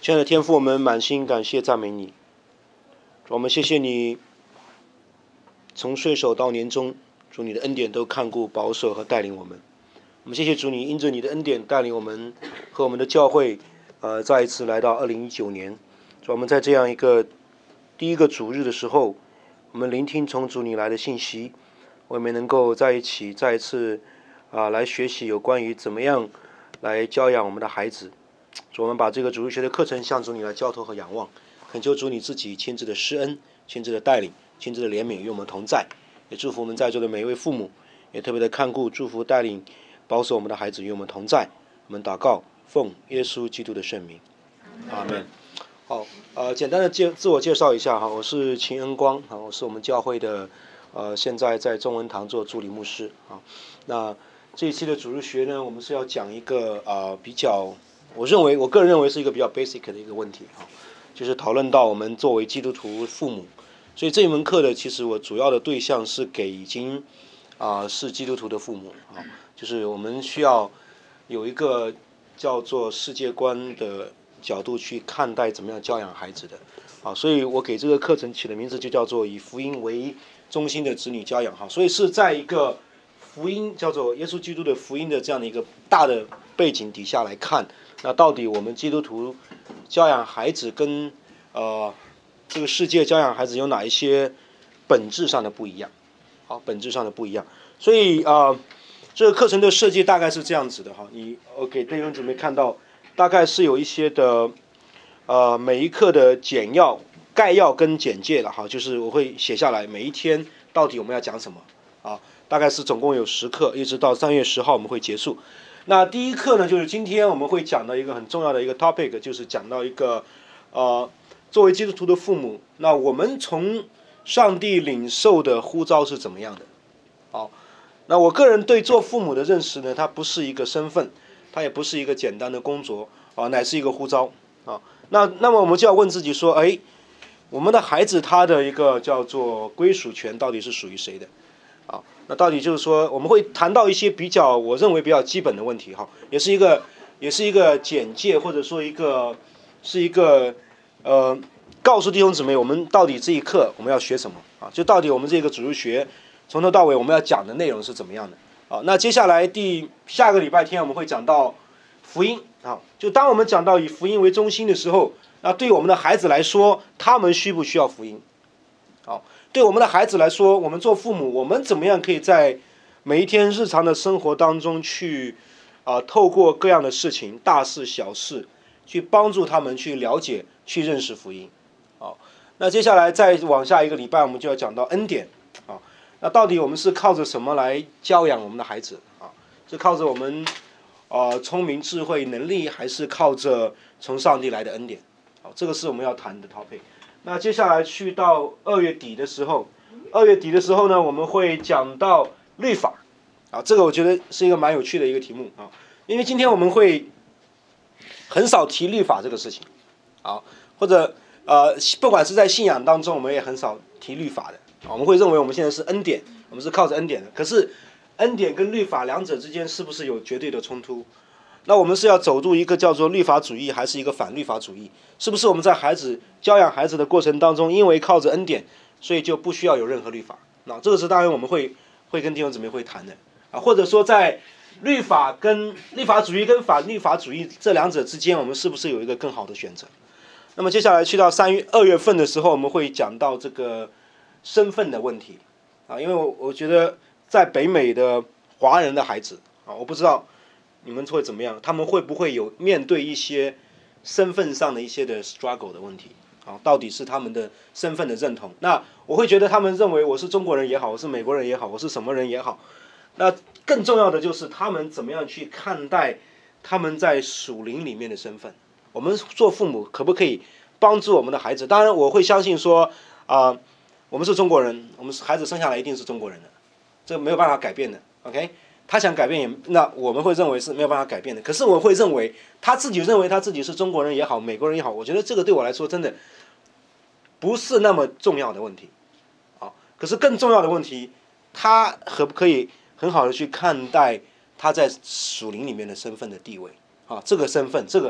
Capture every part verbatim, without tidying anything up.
亲爱的天父，我们满心感谢赞美你，主，我们谢谢你从岁首到年终，主你的恩典都看顾保守和带领我们。我们谢谢主，你因着你的恩典带领我们和我们的教会，呃，再一次来到二零一九年。主，我们在这样一个第一个主日的时候，我们聆听从主你来的信息，我们能够在一起再一次啊、呃、来学习有关于怎么样来教养我们的孩子。主，我们把这个主日学的课程向主你来交托和仰望，恳求主你自己亲自的施恩、亲自的带领、亲自的怜悯与我们同在，也祝福我们在座的每一位父母，也特别的看顾、祝福、带领、保守我们的孩子与我们同在。我们祷告，奉耶稣基督的圣名，阿门。好，呃，简单的介自我介绍一下哈，我是秦恩光啊，我是我们教会的呃，现在在中文堂做助理牧师啊。那这一期的主日学呢，我们是要讲一个呃比较。我认为，我个人认为是一个比较 basic 的一个问题啊，就是讨论到我们作为基督徒父母，所以这一门课的其实我主要的对象是给已经啊、呃、是基督徒的父母啊，就是我们需要有一个叫做世界观的角度去看待怎么样教养孩子的啊，所以我给这个课程起的名字就叫做以福音为中心的子女教养哈，所以是在一个福音叫做耶稣基督的福音的这样的一个大的背景底下来看。那到底我们基督徒教养孩子跟呃这个世界教养孩子有哪一些本质上的不一样？好，本质上的不一样。所以啊、呃，这个课程的设计大概是这样子的哈。你我给弟兄姊妹看到，大概是有一些的呃每一课的简要、概要跟简介了哈，就是我会写下来每一天到底我们要讲什么啊，大概是总共有十课，一直到三月十号我们会结束。那第一课呢，就是今天我们会讲到一个很重要的一个 topic， 就是讲到一个呃，作为基督徒的父母，那我们从上帝领受的呼召是怎么样的？好，那我个人对做父母的认识呢，它不是一个身份，它也不是一个简单的工作啊，乃是一个呼召啊。那那么我们就要问自己说，哎，我们的孩子他的一个叫做归属权到底是属于谁的？啊，那到底就是说，我们会谈到一些比较，我认为比较基本的问题哈，也是一个，也是一个简介，或者说一个，是一个，呃，告诉弟兄姊妹，我们到底这一课我们要学什么啊？就到底我们这个主日学从头到尾我们要讲的内容是怎么样的啊？那接下来第下个礼拜天我们会讲到福音啊，就当我们讲到以福音为中心的时候，那对我们的孩子来说，他们需不需要福音？好。对我们的孩子来说，我们做父母，我们怎么样可以在每一天日常的生活当中去啊、呃，透过各样的事情，大事小事，去帮助他们去了解、去认识福音。好，那接下来再往下一个礼拜，我们就要讲到恩典啊。那到底我们是靠着什么来教养我们的孩子啊？是靠着我们啊、呃、聪明、智慧、能力，还是靠着从上帝来的恩典？好，这个是我们要谈的 topic。那接下来去到二月底的时候，二月底的时候呢，我们会讲到律法，啊，这个我觉得是一个蛮有趣的一个题目啊，因为今天我们会很少提律法这个事情，啊，或者呃，不管是在信仰当中，我们也很少提律法的，啊，我们会认为我们现在是恩典，我们是靠着恩典的，可是恩典跟律法两者之间是不是有绝对的冲突？那我们是要走入一个叫做律法主义，还是一个反律法主义？是不是我们在孩子教养孩子的过程当中，因为靠着恩典，所以就不需要有任何律法？那这个是当然我们会会跟弟兄姊妹会谈的啊，或者说在律法跟律法主义跟反律法主义这两者之间，我们是不是有一个更好的选择？那么接下来去到三月二月份的时候，我们会讲到这个身份的问题啊，因为我我觉得在北美的华人的孩子啊，我不知道你们会怎么样？他们会不会有面对一些身份上的一些的 struggle 的问题？啊，到底是他们的身份的认同？那我会觉得他们认为我是中国人也好，我是美国人也好，我是什么人也好。那更重要的就是他们怎么样去看待他们在属灵里面的身份。我们做父母可不可以帮助我们的孩子？当然，我会相信说啊、呃，我们是中国人，我们孩子生下来一定是中国人的，这没有办法改变的。OK。他想改变也，那我们会认为是没有办法改变的。可是我会认为他自己认为他自己是中国人也好，美国人也好，我觉得这个对我来说真的不是那么重要的问题。啊，可是更重要的问题，他可不可以很好的去看待他在属灵里面的身份的地位？啊，这个身份，这个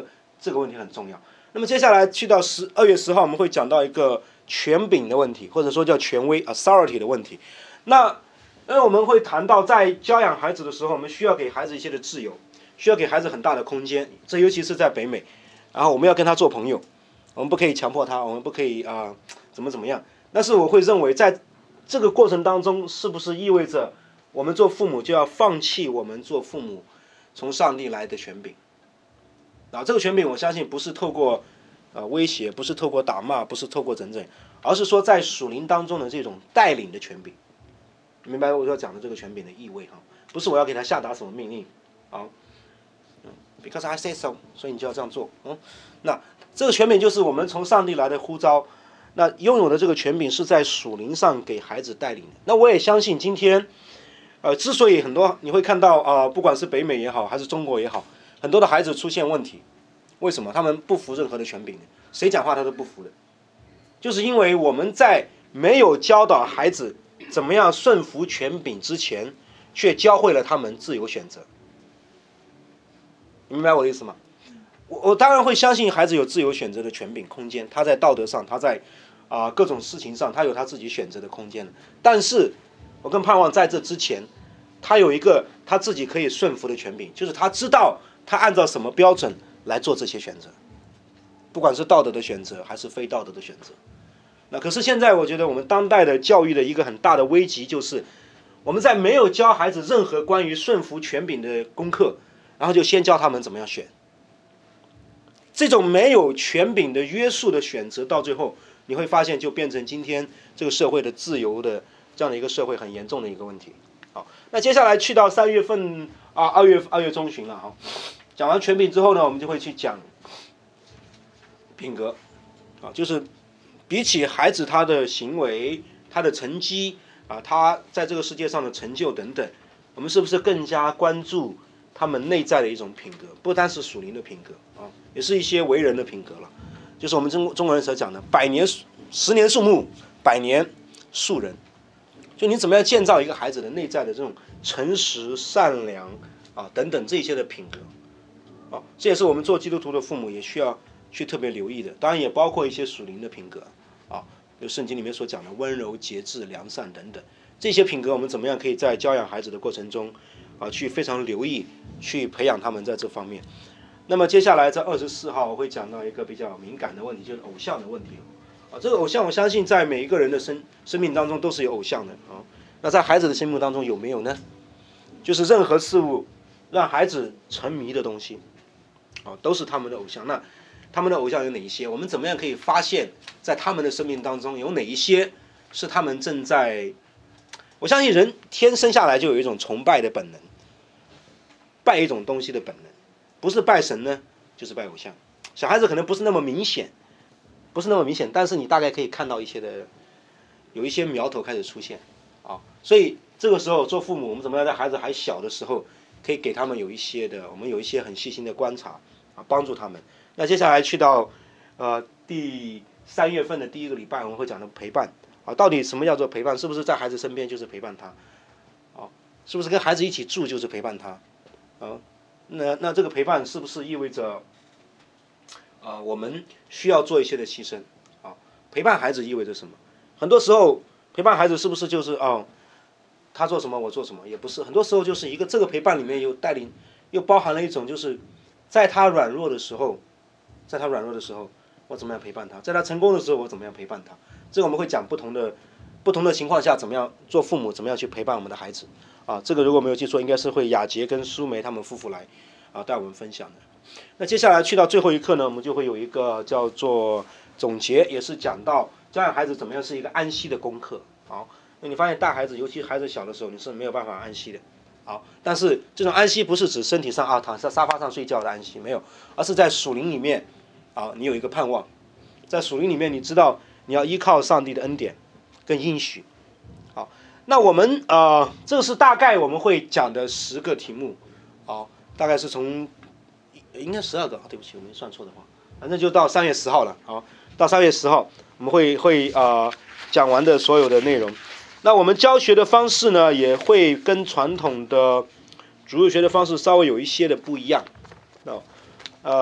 这个问题很重要。那么接下来去到十二月十号，我们会讲到一个权柄的问题，或者说叫权威 authority 的问题。那因为我们会谈到在教养孩子的时候，我们需要给孩子一些的自由，需要给孩子很大的空间，这尤其是在北美。然后我们要跟他做朋友，我们不可以强迫他，我们不可以啊、呃、怎么怎么样。但是我会认为，在这个过程当中，是不是意味着我们做父母就要放弃我们做父母从上帝来的权柄？啊，这个权柄我相信不是透过呃威胁，不是透过打骂，不是透过整整，而是说在属灵当中的这种带领的权柄。明白我要讲的这个权柄的意味哈？不是我要给他下达什么命令，啊、嗯、，because I say so， 所以你就要这样做。嗯，那这个权柄就是我们从上帝来的呼召。那拥有的这个权柄是在属灵上给孩子带领的。那我也相信今天，呃，之所以很多你会看到啊、呃，不管是北美也好，还是中国也好，很多的孩子出现问题，为什么？他们不服任何的权柄，谁讲话他都不服的，就是因为我们在没有教导孩子怎么样顺服权柄之前，却教会了他们自由选择。你明白我的意思吗？我我当然会相信孩子有自由选择的权柄空间，他在道德上，他在啊、呃、各种事情上，他有他自己选择的空间的。但是，我更盼望在这之前，他有一个他自己可以顺服的权柄，就是他知道他按照什么标准来做这些选择，不管是道德的选择还是非道德的选择。那可是现在我觉得我们当代的教育的一个很大的危机，就是我们在没有教孩子任何关于顺服权柄的功课，然后就先教他们怎么样选。这种没有权柄的约束的选择，到最后你会发现就变成今天这个社会的自由的这样的一个社会很严重的一个问题。好，那接下来去到三月份啊，二月二月中旬了哈。讲完权柄之后呢，我们就会去讲品格啊，就是比起孩子他的行为、他的成绩啊，他在这个世界上的成就等等，我们是不是更加关注他们内在的一种品格？不单是属灵的品格啊，也是一些为人的品格了。就是我们中中国人所讲的“百年十年树木，百年树人”。就你怎么样建造一个孩子的内在的这种诚实、善良啊等等这些的品格啊，这也是我们做基督徒的父母也需要去特别留意的。当然也包括一些属灵的品格啊，就圣经里面所讲的温柔、节制、良善等等这些品格，我们怎么样可以在教养孩子的过程中啊，去非常留意，去培养他们在这方面。那么接下来在二十四号我会讲到一个比较敏感的问题，就是偶像的问题啊。这个偶像我相信在每一个人的生生命当中都是有偶像的啊。那在孩子的心目当中有没有呢？就是任何事物让孩子沉迷的东西啊，都是他们的偶像。那他们的偶像有哪一些？我们怎么样可以发现在他们的生命当中有哪一些是他们正在……我相信人天生下来就有一种崇拜的本能，拜一种东西的本能，不是拜神呢，就是拜偶像。小孩子可能不是那么明显，不是那么明显，但是你大概可以看到一些的，有一些苗头开始出现啊。所以这个时候做父母，我们怎么样在孩子还小的时候，可以给他们有一些的，我们有一些很细心的观察啊，帮助他们。那接下来去到呃第三月份的第一个礼拜，我们会讲到陪伴啊，到底什么叫做陪伴？是不是在孩子身边就是陪伴他？啊，是不是跟孩子一起住就是陪伴他？啊，那那这个陪伴是不是意味着啊、呃、我们需要做一些的牺牲？啊，陪伴孩子意味着什么？很多时候陪伴孩子是不是就是哦，他做什么我做什么？也不是，很多时候就是一个这个陪伴里面有带领，又包含了一种就是在他软弱的时候。在他软弱的时候，我怎么样陪伴他？在他成功的时候，我怎么样陪伴他？这个我们会讲不同的不同的情况下，怎么样做父母，怎么样去陪伴我们的孩子啊？这个如果没有记错，应该是会雅洁跟苏梅他们夫妇来啊带我们分享的。那接下来去到最后一课呢，我们就会有一个叫做总结，也是讲到教养孩子怎么样是一个安息的功课。好，那你发现带孩子，尤其孩子小的时候，你是没有办法安息的。好，但是这种安息不是指身体上啊躺在沙发上睡觉的安息，没有，而是在属灵里面啊，你有一个盼望，在属灵里面你知道你要依靠上帝的恩典跟应许。好，那我们呃，这是大概我们会讲的十个题目，好，大概是从应该十二个，对不起，我没算错的话，反正就到三月十号了。好，到三月十号我们会会呃讲完的所有的内容。那我们教学的方式呢，也会跟传统的主日学的方式稍微有一些的不一样。呃，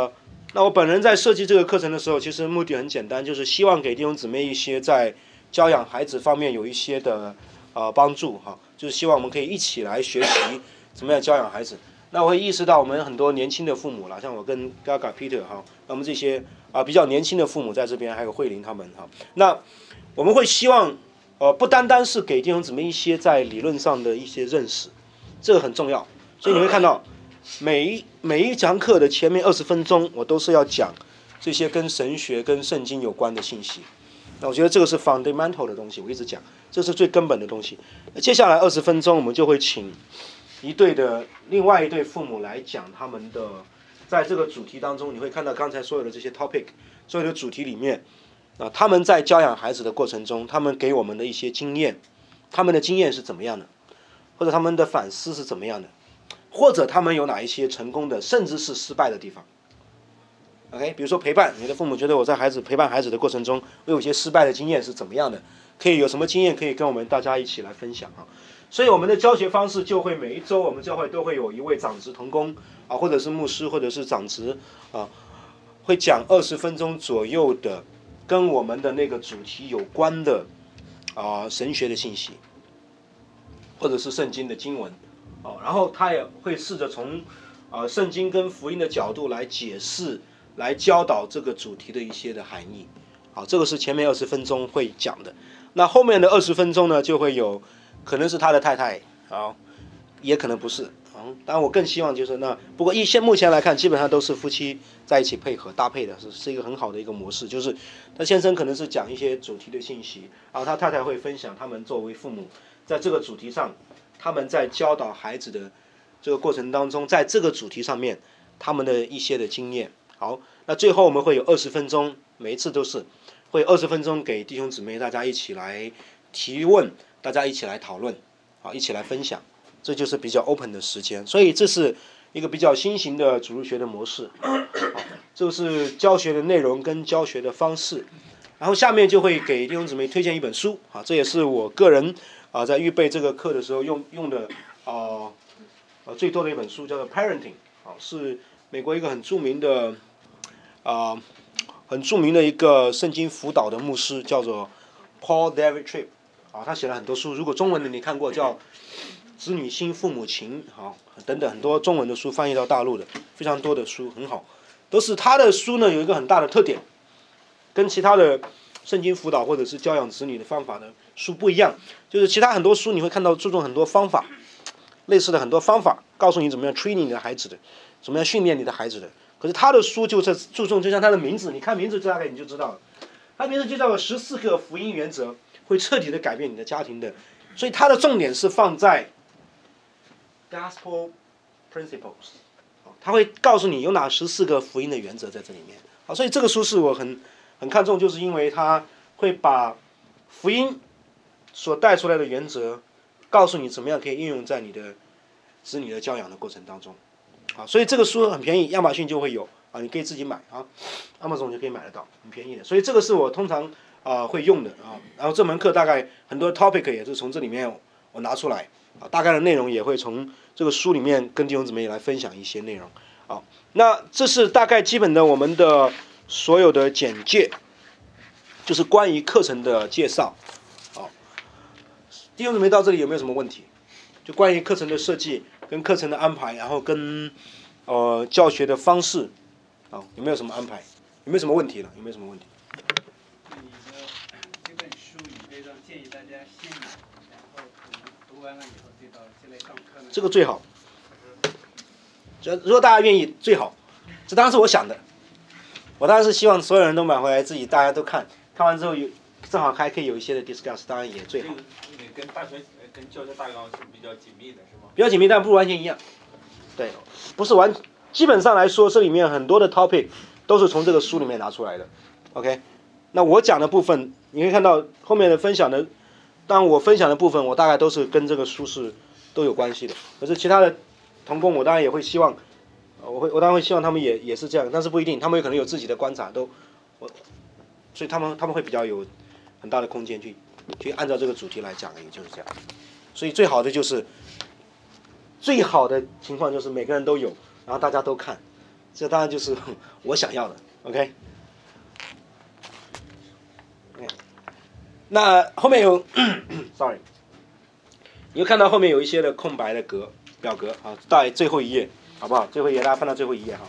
那我本人在设计这个课程的时候，其实目的很简单，就是希望给弟兄姊妹一些在教养孩子方面有一些的呃帮助哈，就是希望我们可以一起来学习怎么样教养孩子。那我会意识到我们很多年轻的父母啦，像我跟 Gaga Peter 哈，那我们这些啊、呃、比较年轻的父母在这边，还有慧玲他们哈，那我们会希望呃不单单是给弟兄姊妹一些在理论上的一些认识，这个很重要。所以你会看到每一每一堂课的前面二十分钟，我都是要讲这些跟神学、跟圣经有关的信息。那我觉得这个是 fundamental 的东西，我一直讲，这是最根本的东西。接下来二十分钟，我们就会请一对的另外一对父母来讲他们的，在这个主题当中，你会看到刚才所有的这些 topic， 所有的主题里面，啊，他们在教养孩子的过程中，他们给我们的一些经验，他们的经验是怎么样的，或者他们的反思是怎么样的，或者他们有哪一些成功的，甚至是失败的地方。OK， 比如说陪伴，你的父母觉得我在孩子陪伴孩子的过程中，我有一些失败的经验是怎么样的？可以有什么经验可以跟我们大家一起来分享啊？所以我们的教学方式就会每一周我们教会都会有一位长职同工啊，或者是牧师，或者是长职啊，会讲二十分钟左右的跟我们的那个主题有关的啊神学的信息，或者是圣经的经文啊，然后他也会试着从啊圣经跟福音的角度来解释。来教导这个主题的一些的含义，好，这个是前面二十分钟会讲的。那后面的二十分钟呢，就会有可能是他的太太，好，也可能不是，嗯，当然我更希望就是那，不过一现目前来看，基本上都是夫妻在一起配合搭配的，是是一个很好的一个模式。就是他先生可能是讲一些主题的信息，然后他太太会分享他们作为父母在这个主题上，他们在教导孩子的这个过程当中，在这个主题上面他们的一些的经验。好，那最后我们会有二十分钟，每一次都是会二十分钟给弟兄姊妹大家一起来提问，大家一起来讨论，啊，一起来分享，这就是比较 open 的时间。所以这是一个比较新型的主日学的模式，啊，这是教学的内容跟教学的方式。然后下面就会给弟兄姊妹推荐一本书，啊，这也是我个人啊在预备这个课的时候用用的啊呃最多的一本书，叫做 Parenting， 啊，是美国一个很著名的。啊、呃，很著名的一个圣经辅导的牧师叫做 Paul David Tripp 啊，他写了很多书，如果中文的你看过叫《子女心父母情》啊等等很多中文的书翻译到大陆的非常多的书很好，都是他的书呢有一个很大的特点，跟其他的圣经辅导或者是教养子女的方法的书不一样，就是其他很多书你会看到注重很多方法，类似的很多方法，告诉你怎么样 training 你的孩子的，怎么样训练你的孩子的。可是他的书就是注重，就像他的名字，你看名字大概你就知道了，他名字就叫做十四个福音原则，会彻底的改变你的家庭的。所以他的重点是放在 gospel principles， 他会告诉你有哪十四个福音的原则在这里面。好，所以这个书是我很很看重，就是因为他会把福音所带出来的原则，告诉你怎么样可以应用在你的子女的教养的过程当中。啊，所以这个书很便宜，亚马逊就会有啊，你可以自己买啊，亚马逊就可以买得到，很便宜的。所以这个是我通常啊、呃、会用的啊。然后这门课大概很多 topic 也是从这里面我拿出来啊，大概的内容也会从这个书里面跟弟兄姊妹来分享一些内容啊。那这是大概基本的我们的所有的简介，就是关于课程的介绍。好，弟兄姊妹到这里有没有什么问题？就关于课程的设计。跟课程的安排，然后跟呃教学的方式，啊，有没有什么安排？有没有什么问题了？有没有什么问题？ 你的这本书里边上建议大家先买，然后读完了以后再到再来上课呢？ 这个最好。如果大家愿意，最好。这当然是我想的。我当然是希望所有人都买回来，自己大家都看，看完之后有正好还可以有一些的 discuss， 当然也最好。 这个跟大学跟教学大纲是比较紧密的，是吗？ 比较紧密，但不完全一样。对，不是完，基本上来说，这里面很多的 topic 都是从这个书里面拿出来的。OK， 那我讲的部分，你可以看到后面的分享的，当然我分享的部分，我大概都是跟这个书是都有关系的。可是其他的同工，我当然也会希望，我会我当然会希望他们也也是这样，但是不一定，他们有可能有自己的观察，都我，所以他们他们会比较有很大的空间去去按照这个主题来讲，也就是这样。所以最好的就是，最好的情况就是每个人都有，然后大家都看， 这当然就是我想要的 ，OK。那后面有，sorry， 你会看到后面有一些的空白的格表格啊，到最后一页，好不好？最后一页，大家翻到最后一页哈。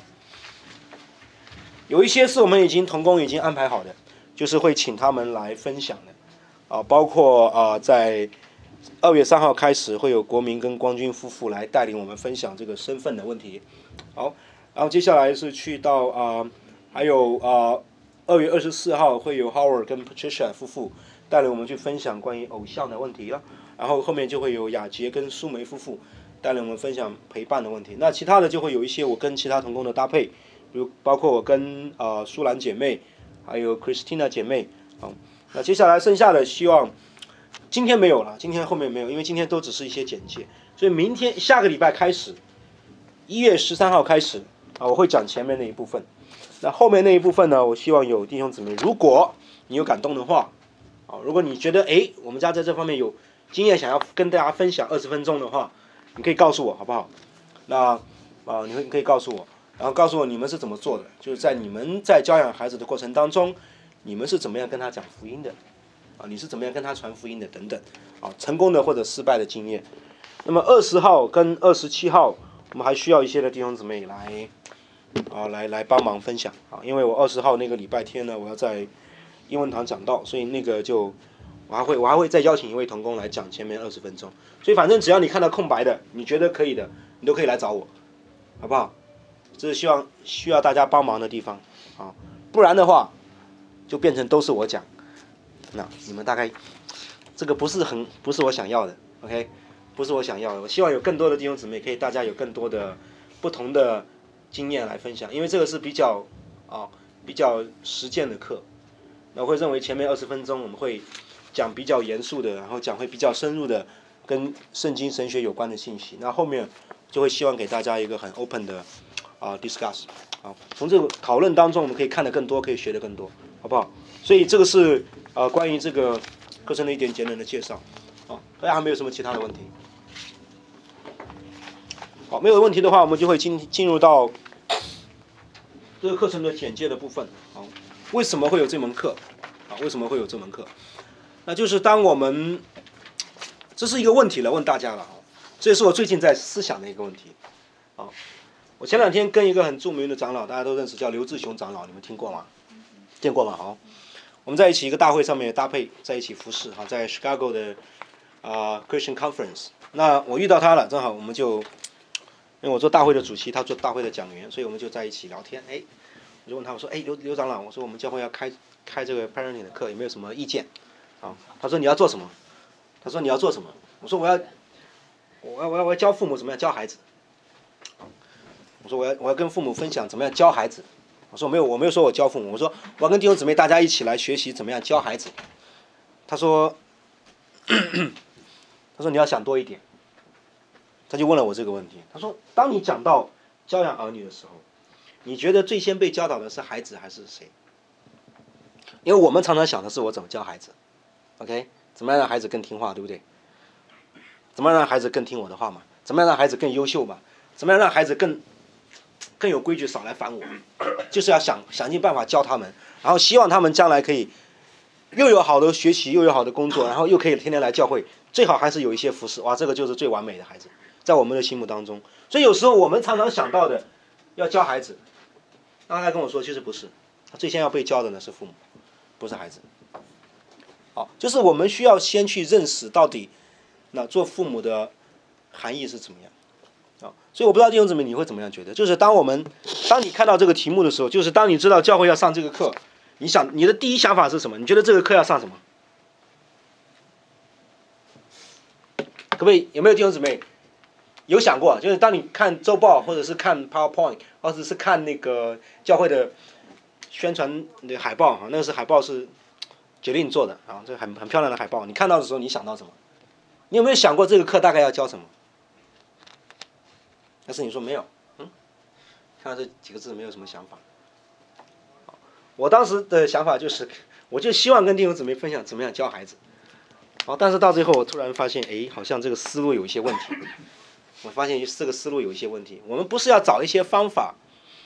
有一些是我们已经同工已经安排好的，就是会请他们来分享的，啊，包括啊，在二月三号开始会有国民跟光军夫妇来带领我们分享这个身份的问题。好，然后接下来是去到啊，还有啊，二月二十四号会有 Howard 跟 Patricia 夫妇带领我们去分享关于偶像的问题了。然后后面就会有雅洁跟苏梅夫妇带领我们分享陪伴的问题。那其他的就会有一些我跟其他同工的搭配，比如包括我跟啊苏兰姐妹，还有 Christina 姐妹。好，那接下来剩下的希望今天没有了，今天后面没有，因为今天都只是一些简介。所以明天下个礼拜开始，一月十三号开始啊，我会讲前面那一部分。那后面那一部分呢，我希望有弟兄姊妹，如果你有感动的话，啊，如果你觉得哎，我们家在这方面有经验，想要跟大家分享二十分钟的话，你可以告诉我好不好？那啊，你会可以告诉我，然后告诉我你们是怎么做的，就是在你们在教养孩子的过程当中，你们是怎么样跟他讲福音的，啊，你是怎么样跟他传福音的等等，啊，成功的或者失败的经验。那么二十号跟二十七号，我们还需要一些的弟兄姊妹来啊来来帮忙分享啊，因为我二十号那个礼拜天呢，我要在英文堂讲道，所以那个就。我还会，我还会再邀请一位同工来讲前面二十分钟，所以反正只要你看到空白的，你觉得可以的，你都可以来找我，好不好？这是希望需要大家帮忙的地方啊，不然的话就变成都是我讲，那你们大概这个不是很不是我想要的 ，OK， 不是我想要的。我希望有更多的弟兄姊妹可以大家有更多的不同的经验来分享，因为这个是比较啊比较实践的课，那我会认为前面二十分钟我们会讲比较严肃的，然后讲会比较深入的跟圣经神学有关的信息。那后面就会希望给大家一个很 open 的啊 discuss 啊，从这个讨论当中我们可以看得更多，可以学得更多，好不好？所以这个是呃关于这个课程的一点简单的介绍。好，大家还没有什么其他的问题？好，没有问题的话，我们就会进进入到这个课程的简介的部分。好，为什么会有这门课？啊，为什么会有这门课？那就是当我们，这是一个问题了，问大家了，这也是我最近在思想的一个问题。啊，我前两天跟一个很著名的长老，大家都认识，叫刘志雄长老，你们听过吗？见过吗？好，我们在一起一个大会上面搭配在一起服侍，哈，在 Chicago 的啊、呃、Christian Conference。那我遇到他了，正好我们就，因为我做大会的主席，他做大会的讲员，所以我们就在一起聊天。哎，我就问他，我说，哎，刘刘长老，我说我们教会要开开这个 parenting 的课，有没有什么意见？啊，他说你要做什么？他说你要做什么？我说我要，我要我要我要教父母怎么样教孩子。我说我要我要跟父母分享怎么样教孩子。我说没有，我没有说我教父母，我说我要跟弟兄姊妹大家一起来学习怎么样教孩子。他说，他说你要想多一点。他就问了我这个问题，他说当你讲到教养儿女的时候，你觉得最先被教导的是孩子还是谁？因为我们常常想的是我怎么教孩子。OK， 怎么样让孩子更听话，对不对？怎么样让孩子更听我的话嘛？怎么样让孩子更优秀嘛？怎么样让孩子更更有规矩，少来烦我？就是要想想尽办法教他们，然后希望他们将来可以又有好的学习，又有好的工作，然后又可以天天来教会，最好还是有一些服侍。哇，这个就是最完美的孩子，在我们的心目当中。所以有时候我们常常想到的要教孩子，那他跟我说，其实不是，他最先要被教的呢是父母，不是孩子。好，就是我们需要先去认识到底，那做父母的含义是怎么样，啊，所以我不知道弟兄姊妹你会怎么样觉得？就是当我们，当你看到这个题目的时候，就是当你知道教会要上这个课，你想你的第一想法是什么？你觉得这个课要上什么？可不可以？有没有弟兄姊妹有想过？就是当你看周报，或者是看 PowerPoint， 或者是看那个教会的宣传的海报，哈，那个是海报是决定做的啊，这很很漂亮的海报。你看到的时候，你想到什么？你有没有想过这个课大概要教什么？但是你说没有，嗯，看到这几个字没有什么想法。我当时的想法就是，我就希望跟弟兄姊妹分享怎么样教孩子。好，但是到最后我突然发现，哎，好像这个思路有一些问题。我发现这个思路有一些问题。我们不是要找一些方法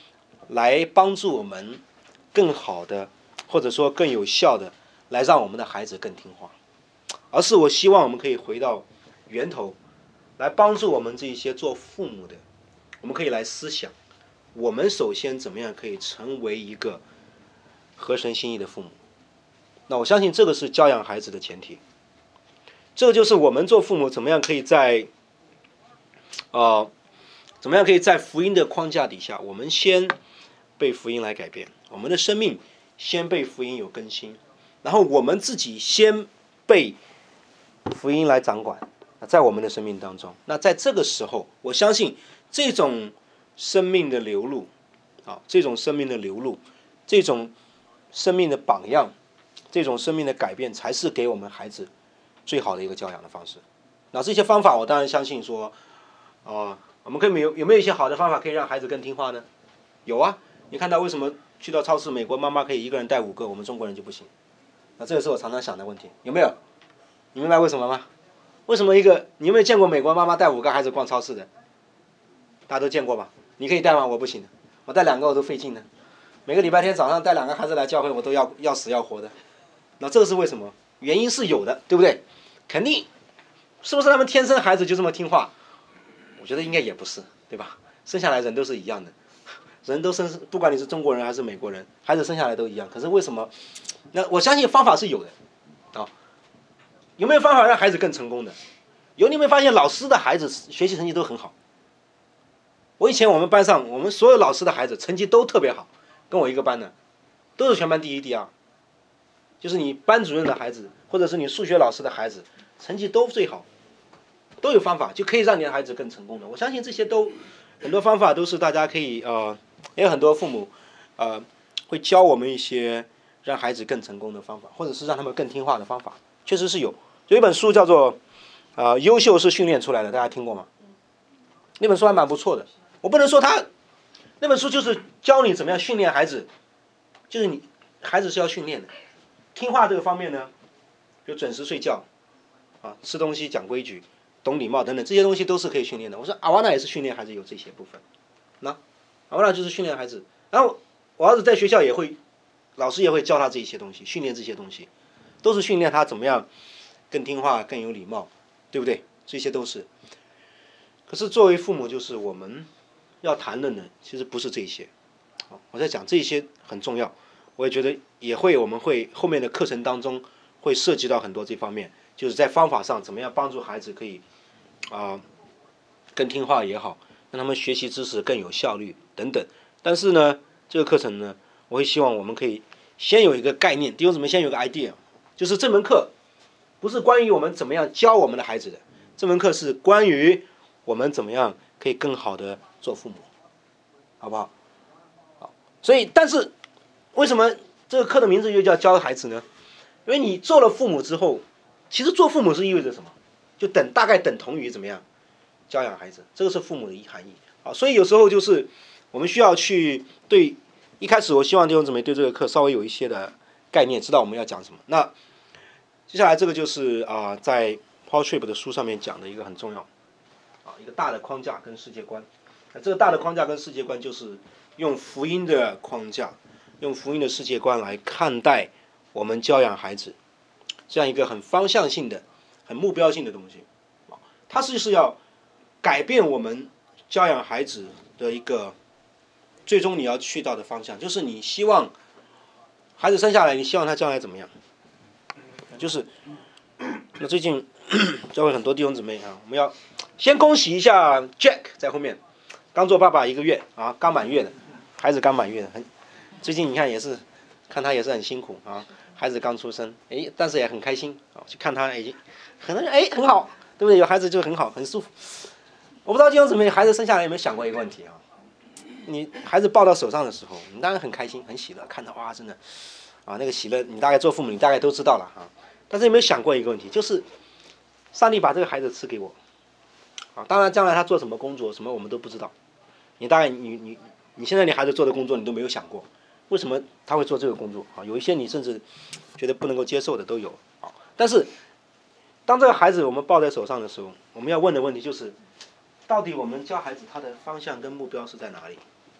来帮助我们更好的，或者说更有效的来让我们的孩子更听话，而是我希望我们可以回到源头，来帮助我们这些做父母的，我们可以来思想，我们首先怎么样可以成为一个合神心意的父母。那我相信这个是教养孩子的前提，这就是我们做父母怎么样可以在呃，怎么样可以在福音的框架底下，我们先被福音来改变，我们的生命先被福音有更新，然后我们自己先被福音来掌管，在我们的生命当中。那在这个时候，我相信这种生命的流露，啊，这种生命的流露，这种生命的榜样，这种生命的改变，才是给我们孩子最好的一个教养的方式。那这些方法，我当然相信说，哦，我们可以有有没有一些好的方法可以让孩子更听话呢？有啊，你看到为什么去到超市，美国妈妈可以一个人带五个，我们中国人就不行？那这个是我常常想的问题，有没有？你明白为什么吗？为什么一个你有没有见过美国妈妈带五个孩子逛超市的？大家都见过吧？你可以带吗？我不行的，我带两个我都费劲的。每个礼拜天早上带两个孩子来教会，我都要要死要活的。那这个是为什么？原因是有的，对不对？肯定，是不是他们天生孩子就这么听话？我觉得应该也不是，对吧？生下来人都是一样的，人都生，不管你是中国人还是美国人，孩子生下来都一样。可是为什么？那我相信方法是有的，啊，有没有方法让孩子更成功的？有，你有没有发现老师的孩子学习成绩都很好？我以前我们班上，我们所有老师的孩子成绩都特别好，跟我一个班的，都是全班第一、第二。就是你班主任的孩子，或者是你数学老师的孩子，成绩都最好，都有方法就可以让你的孩子更成功的。我相信这些都很多方法都是大家可以呃，也有很多父母呃会教我们一些让孩子更成功的方法，或者是让他们更听话的方法，确实是有。有一本书叫做啊、呃《优秀是训练出来的》，大家听过吗？那本书还蛮不错的。我不能说他那本书就是教你怎么样训练孩子，就是你孩子是要训练的。听话这个方面呢，就准时睡觉，啊，吃东西讲规矩，懂礼貌等等，这些东西都是可以训练的。我说阿瓦纳也是训练孩子有这些部分，那阿瓦纳就是训练孩子。然后我儿子在学校也会，老师也会教他这些东西，训练这些东西，都是训练他怎么样更听话、更有礼貌，对不对？这些都是。可是作为父母，就是我们要谈论的，其实不是这些。我在讲这些很重要。我也觉得也会，我们会后面的课程当中会涉及到很多这方面，就是在方法上怎么样帮助孩子可以啊、呃、更听话也好，让他们学习知识更有效率等等。但是呢，这个课程呢，我会希望我们可以先有一个概念，弟兄姊妹先有个 idea， 就是这门课不是关于我们怎么样教我们的孩子的，这门课是关于我们怎么样可以更好的做父母，好不好？好，所以但是。为什么这个课的名字又叫教孩子呢？因为你做了父母之后，其实做父母是意味着什么？就等大概等同于怎么样教养孩子，这个是父母的含义。好，所以有时候就是我们需要去对一开始，我希望弟兄姊妹对这个课稍微有一些的概念，知道我们要讲什么。那接下来这个就是啊、呃，在 Paul Tripp 的书上面讲的一个很重要啊一个大的框架跟世界观。那这个大的框架跟世界观就是用福音的框架。用福音的世界观来看待我们教养孩子，这样一个很方向性的、很目标性的东西，它是要改变我们教养孩子的一个最终你要去到的方向，就是你希望孩子生下来，你希望他将来怎么样？就是那最近教会很多弟兄姊妹啊，我们要先恭喜一下 Jack 在后面，刚做爸爸一个月啊，刚满月的孩子刚满月的很。最近你看也是，看他也是很辛苦啊，孩子刚出生，哎，但是也很开心啊，去看他已经，可能哎很好，对不对？有孩子就很好，很舒服。我不知道弟兄姊妹，孩子生下来有没有想过一个问题啊？你孩子抱到手上的时候，你当然很开心、很喜乐，看到哇，真的啊那个喜乐，你大概做父母，你大概都知道了啊。但是有没有想过一个问题，就是上帝把这个孩子赐给我，啊，当然将来他做什么工作，什么我们都不知道。你大概你你你现在你孩子做的工作，你都没有想过。为什么他会做这个工作啊？有一些你甚至觉得不能够接受的都有啊。但是，当这个孩子我们抱在手上的时候，我们要问的问题就是，到底我们教孩子他的方向跟目标是在哪里？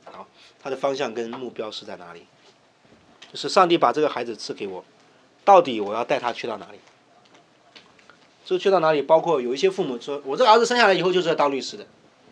好，他的方向跟目标是在哪里？就是上帝把这个孩子赐给我，到底我要带他去到哪里？这去到哪里？包括有一些父母说，我这个儿子生下来以后就是要当律师的，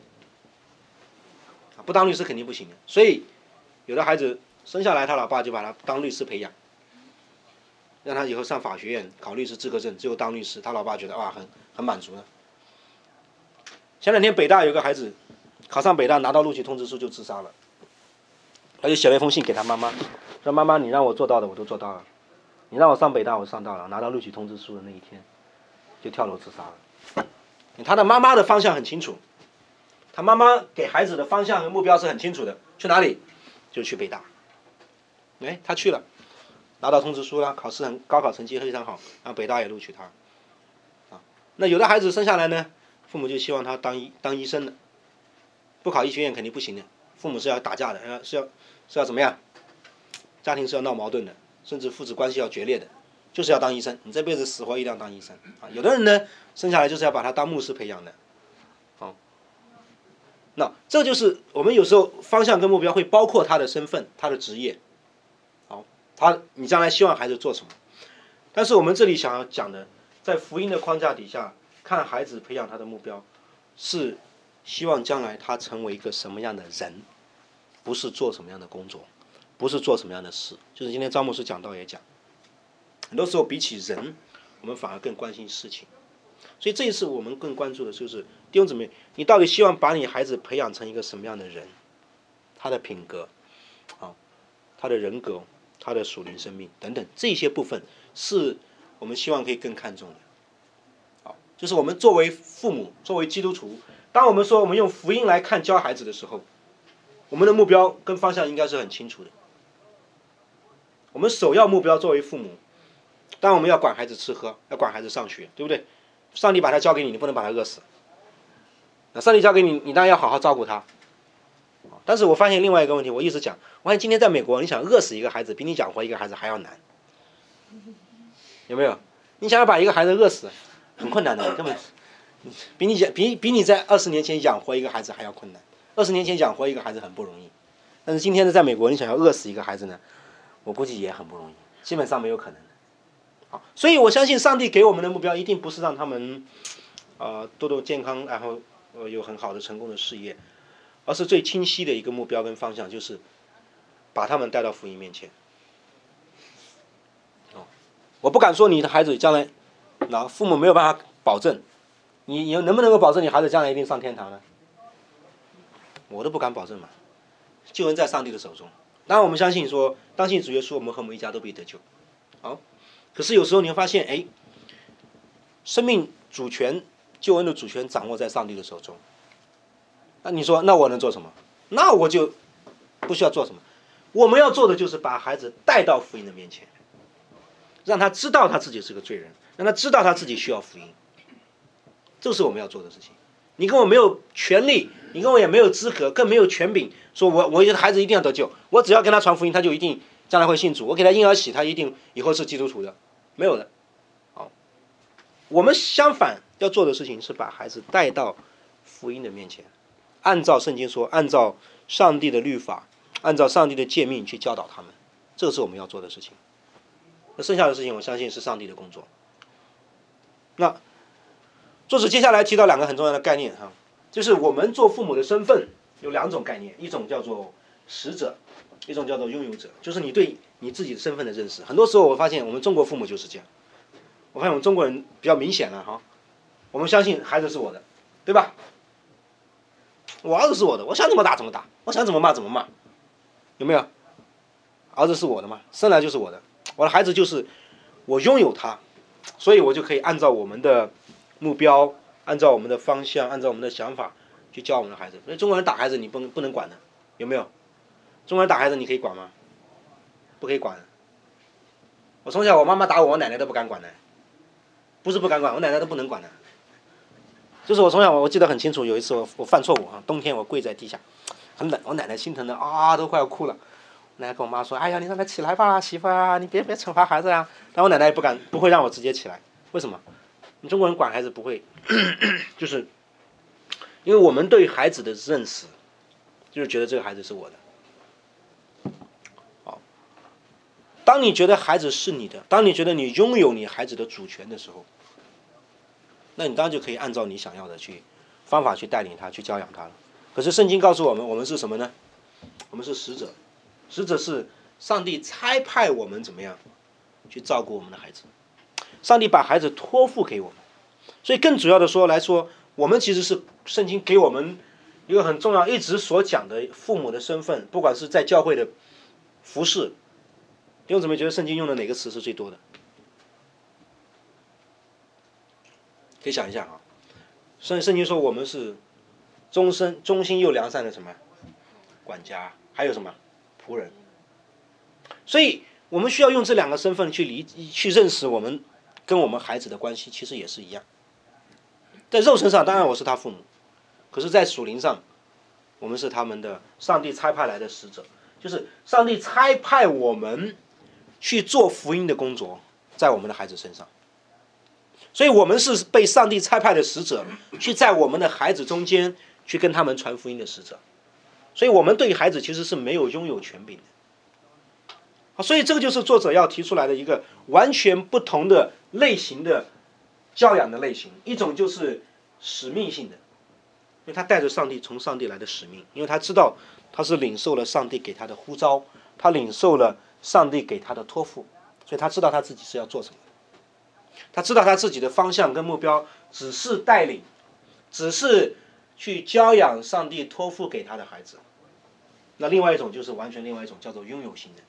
不当律师肯定不行的。所以有的孩子生下来，他老爸就把他当律师培养，让他以后上法学院考律师资格证，最后当律师。他老爸觉得哇，很很满足的。前两天北大有个孩子考上北大，拿到录取通知书就自杀了，他就写了一封信给他妈妈，说妈妈，你让我做到的我都做到了，你让我上北大我上到了，拿到录取通知书的那一天就跳楼自杀了。他的妈妈的方向很清楚，他妈妈给孩子的方向和目标是很清楚的，去哪里就去北大。哎，他去了，拿到通知书了，考试很高考成绩非常好，让北大也录取他。啊，那有的孩子生下来呢，父母就希望他当医当医生的，不考医学院肯定不行的，父母是要打架的，是要是要怎么样？家庭是要闹矛盾的，甚至父子关系要决裂的，就是要当医生，你这辈子死活一定要当医生啊！有的人呢，生下来就是要把他当牧师培养的，好，那这就是我们有时候方向跟目标会包括他的身份、他的职业，好，他你将来希望孩子做什么？但是我们这里想要讲的，在福音的框架底下，看孩子培养他的目标，是希望将来他成为一个什么样的人，不是做什么样的工作，不是做什么样的事。就是今天张牧师讲到也讲，很多时候比起人，我们反而更关心事情。所以这一次我们更关注的就是弟兄姊妹，你到底希望把你孩子培养成一个什么样的人？他的品格，啊，他的人格，他的属灵生命等等，这些部分是我们希望可以更看重的。好，就是我们作为父母，作为基督徒，当我们说我们用福音来看教孩子的时候，我们的目标跟方向应该是很清楚的。我们首要目标作为父母，当然我们要管孩子吃喝，要管孩子上学，对不对？上帝把他交给你，你不能把他饿死。那上帝交给你，你当然要好好照顾他。但是我发现另外一个问题，我一直讲，我发现今天在美国，你想饿死一个孩子，比你养活一个孩子还要难，有没有？你想要把一个孩子饿死，很困难的，根本比你比比你在二十年前养活一个孩子还要困难。二十年前养活一个孩子很不容易，但是今天的在美国，你想要饿死一个孩子呢，我估计也很不容易，基本上没有可能的。好，所以我相信上帝给我们的目标一定不是让他们，呃，多多健康，然后呃有很好的成功的事业，而是最清晰的一个目标跟方向，就是把他们带到福音面前。哦，我不敢说你的孩子将来，那父母没有办法保证，你你能不能够保证你孩子将来一定上天堂呢？我都不敢保证嘛，救恩在上帝的手中。当然我们相信说，当信主耶稣，我们和我们一家都必得救。好，可是有时候你会发现，哎，生命主权、救恩的主权掌握在上帝的手中。那你说，那我能做什么？那我就不需要做什么。我们要做的就是把孩子带到福音的面前，让他知道他自己是个罪人，让他知道他自己需要福音。这是我们要做的事情。你跟我没有权利，你跟我也没有资格，更没有权柄，说我我的孩子一定要得救，我只要跟他传福音，他就一定将来会信主，我给他婴儿洗，他一定以后是基督徒的，没有的。好，我们相反要做的事情是把孩子带到福音的面前，按照圣经说，按照上帝的律法，按照上帝的诫命去教导他们，这是我们要做的事情。那剩下的事情，我相信是上帝的工作。那作者接下来提到两个很重要的概念哈，就是我们做父母的身份有两种概念，一种叫做使者，一种叫做拥有者，就是你对你自己的身份的认识。很多时候我发现我们中国父母就是这样，我发现我们中国人比较明显了哈，我们相信孩子是我的，对吧？我儿子是我的，我想怎么打怎么打，我想怎么骂怎么骂，有没有？儿子是我的嘛，生来就是我的，我的孩子就是我拥有他，所以我就可以按照我们的目标，按照我们的方向，按照我们的想法去教我们的孩子。所以中国人打孩子你不能不能管的，有没有？中国人打孩子你可以管吗？不可以管的。我从小我妈妈打我，我奶奶都不敢管的，不是不敢管，我奶奶都不能管的。就是我从小我记得很清楚，有一次我我犯错误啊，冬天我跪在地下，很冷，我奶奶心疼的啊都快要哭了。奶奶跟我妈说：“哎呀，你让他起来吧，媳妇啊，你别别惩罚孩子呀。”但我奶奶也不敢，不会让我直接起来。为什么？你中国人管孩子不会，就是因为我们对孩子的认识， 就是觉得这个孩子是我的。好，当你觉得孩子是你的，当你觉得你拥有你孩子的主权的时候，那你当然就可以按照你想要的去方法去带领他，去教养他了。可是圣经告诉我们，我们是什么呢？我们是使者，使者是上帝差派我们怎么样去照顾我们的孩子，上帝把孩子托付给我们。所以更主要的说来说，我们其实是圣经给我们一个很重要一直所讲的父母的身份，不管是在教会的服侍，弟兄姊妹觉得圣经用的哪个词是最多的？可以想一下啊。圣圣经说我们是忠身忠心又良善的什么管家，还有什么仆人。所以我们需要用这两个身份去理去认识我们跟我们孩子的关系，其实也是一样。在肉身上，当然我是他父母，可是在属灵上，我们是他们的上帝差派来的使者，就是上帝差派我们去做福音的工作，在我们的孩子身上。所以我们是被上帝差派的使者，去在我们的孩子中间去跟他们传福音的使者。所以我们对孩子其实是没有拥有权柄的。所以这个就是作者要提出来的一个完全不同的类型的教养的类型。一种就是使命性的，因为他带着上帝从上帝来的使命，因为他知道他是领受了上帝给他的呼召，他领受了上帝给他的托付，所以他知道他自己是要做什么。他知道他自己的方向跟目标只是带领，只是去教养上帝托付给他的孩子。那另外一种就是完全另外一种叫做拥有型的。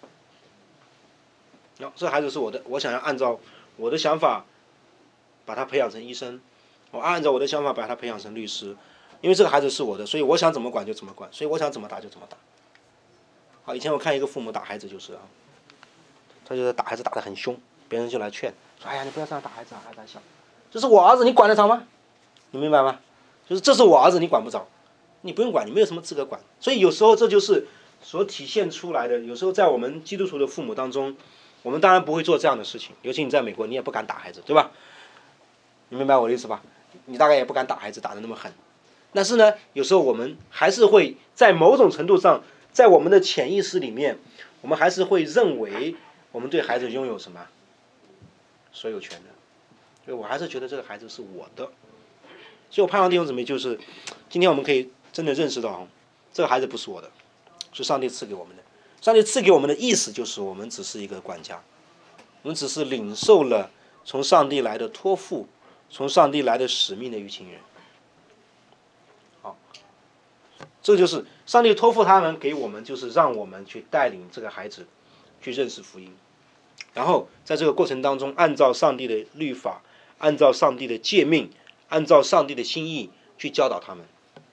哦，这孩子是我的，我想要按照我的想法把他培养成医生，我按照我的想法把他培养成律师，因为这个孩子是我的，所以我想怎么管就怎么管，所以我想怎么打就怎么打。好，以前我看一个父母打孩子就是啊，他就是打孩子打得很凶，别人就来劝说：“哎呀，你不要这样打孩子啊，孩子还小，这是我儿子，你管得着吗？你明白吗？就是这是我儿子，你管不着，你不用管，你没有什么资格管。”所以有时候这就是所体现出来的。有时候在我们基督徒的父母当中，我们当然不会做这样的事情，尤其你在美国，你也不敢打孩子，对吧？你明白我的意思吧？你大概也不敢打孩子打得那么狠。但是呢，有时候我们还是会在某种程度上，在我们的潜意识里面，我们还是会认为我们对孩子拥有什么所有权的，所以我还是觉得这个孩子是我的。所以我盼望弟兄姊妹就是今天我们可以真的认识到，这个孩子不是我的，是上帝赐给我们的。上帝赐给我们的意思就是我们只是一个管家，我们只是领受了从上帝来的托付，从上帝来的使命的一群人。好，这就是上帝托付他们给我们，就是让我们去带领这个孩子去认识福音，然后在这个过程当中，按照上帝的律法，按照上帝的诫命，按照上帝的心意去教导他们。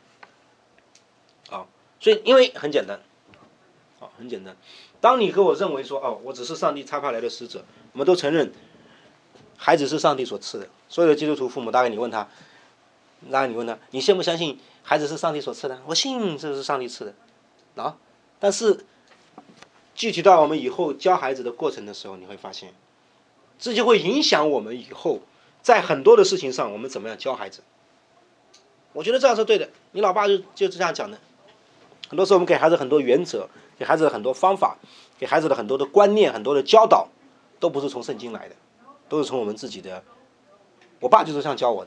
好，所以因为很简单，好，很简单。当你跟我认为说，哦，我只是上帝差派来的使者，我们都承认孩子是上帝所赐的。所有的基督徒父母，大概你问他，大概你问他，你相不相信孩子是上帝所赐的？我信这是上帝赐的啊。但是具体到我们以后教孩子的过程的时候，你会发现，这就会影响我们以后在很多的事情上我们怎么样教孩子。我觉得这样是对的，你老爸就就是这样讲的。很多时候我们给孩子很多原则，给孩子很多方法，给孩子的很多的观念，很多的教导，都不是从圣经来的，都是从我们自己的。我爸就是这样教我的，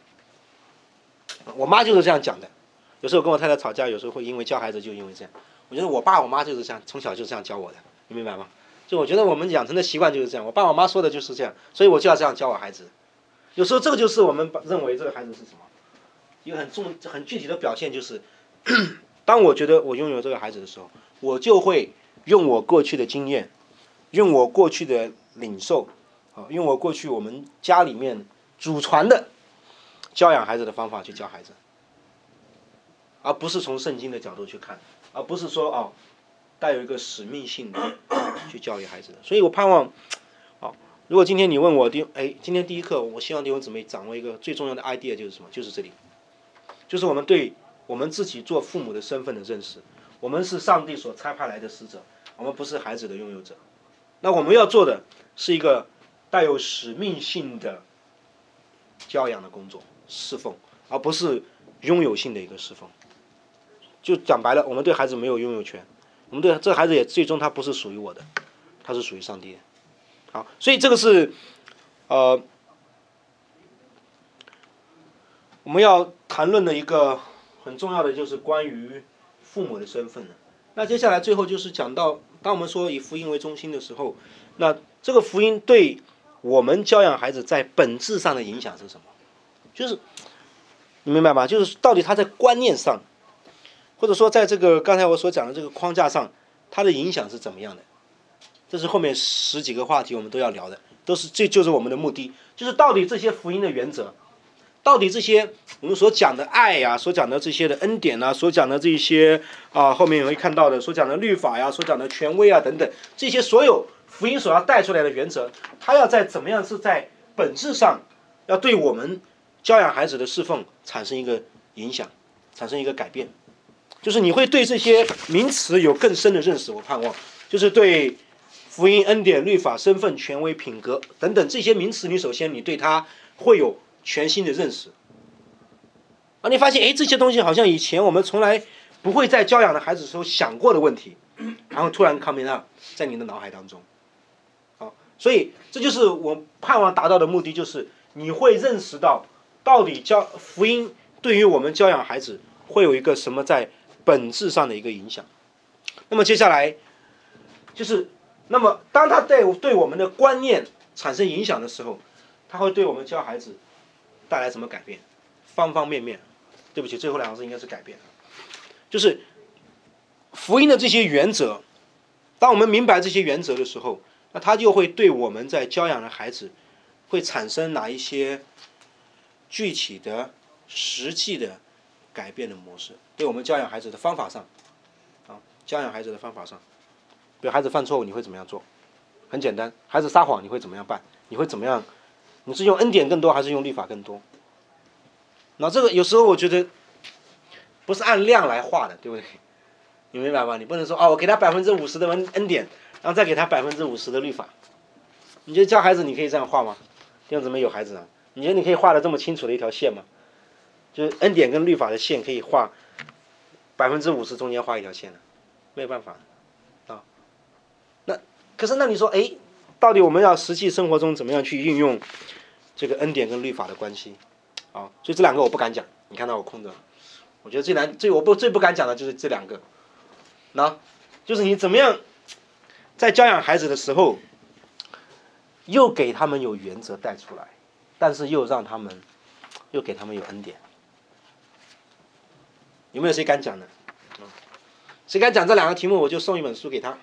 我妈就是这样讲的。有时候跟我太太吵架，有时候会因为教孩子就因为这样。我觉得我爸我妈就是这样，从小就这样教我的，你明白吗？就我觉得我们养成的习惯就是这样，我爸我妈说的就是这样，所以我就要这样教我孩子。有时候这个就是我们认为这个孩子是什么，一个很重很具体的表现就是，当我觉得我拥有这个孩子的时候，我就会用我过去的经验，用我过去的领受，啊，用我过去我们家里面祖传的教养孩子的方法去教孩子，而不是从圣经的角度去看，而不是说哦，带有一个使命性的去教育孩子的。所以我盼望，哦，如果今天你问我第，哎，今天第一课，我希望弟兄姊妹掌握一个最重要的 idea 就是什么？就是这里，就是我们对我们自己做父母的身份的认识。我们是上帝所差派来的使者，我们不是孩子的拥有者。那我们要做的是一个带有使命性的教养的工作侍奉，而不是拥有性的一个侍奉。 就讲白了，我们对孩子没有拥有权，我们对这孩子也最终他不是属于我的，他是属于上帝的。好，所以这个是呃我们要谈论的一个很重要的，就是关于父母的身份了。那接下来最后就是讲到，当我们说以福音为中心的时候，那这个福音对我们教养孩子在本质上的影响是什么？就是你明白吗？就是到底他在观念上，或者说在这个刚才我所讲的这个框架上，它的影响是怎么样的？这是后面十几个话题我们都要聊的，都是这就是我们的目的，就是到底这些福音的原则，到底这些我们所讲的爱呀、啊，所讲的这些的恩典啊，所讲的这些啊，后面也会看到的，所讲的律法呀、啊，所讲的权威啊等等，这些所有福音所要带出来的原则，它要在怎么样是在本质上要对我们教养孩子的侍奉产生一个影响，产生一个改变，就是你会对这些名词有更深的认识。我盼望就是对福音、恩典、律法、身份、权威、品格等等这些名词，你首先你对它会有全新的认识。啊，你发现哎，这些东西好像以前我们从来不会在教养的孩子的时候想过的问题，然后突然 coming up 在你的脑海当中。好，所以这就是我盼望达到的目的，就是你会认识到到底教福音对于我们教养孩子会有一个什么在本质上的一个影响。那么接下来就是，那么当他对对我们的观念产生影响的时候，他会对我们教孩子带来什么改变？方方面面。对不起，最后两个字应该是改变。就是福音的这些原则，当我们明白这些原则的时候，那他就会对我们在教养的孩子会产生哪一些具体的、实际的改变的模式，对我们教养孩子的方法上，啊，教养孩子的方法上，比如孩子犯错误，你会怎么样做？很简单，孩子撒谎，你会怎么样办？你会怎么样？你是用恩典更多，还是用律法更多？那这个有时候我觉得不是按量来画的，对不对？你明白吗？你不能说哦，我给他百分之五十的恩恩典，然后再给他百分之五十的律法。你觉得教孩子你可以这样画吗？弟兄姊妹有孩子啊，你觉得你可以画的这么清楚的一条线吗？就是恩典跟律法的线可以画百分之五十中间画一条线的，没有办法啊。那可是那你说，哎，到底我们要实际生活中怎么样去运用这个恩典跟律法的关系？啊，所以这两个我不敢讲，你看到我空着了。我觉得最难、最我不最不敢讲的就是这两个，那就是你怎么样在教养孩子的时候，又给他们有原则带出来，但是又让他们，又给他们有恩典。有没有谁敢讲的？谁敢讲这两个题目，我就送一本书给他。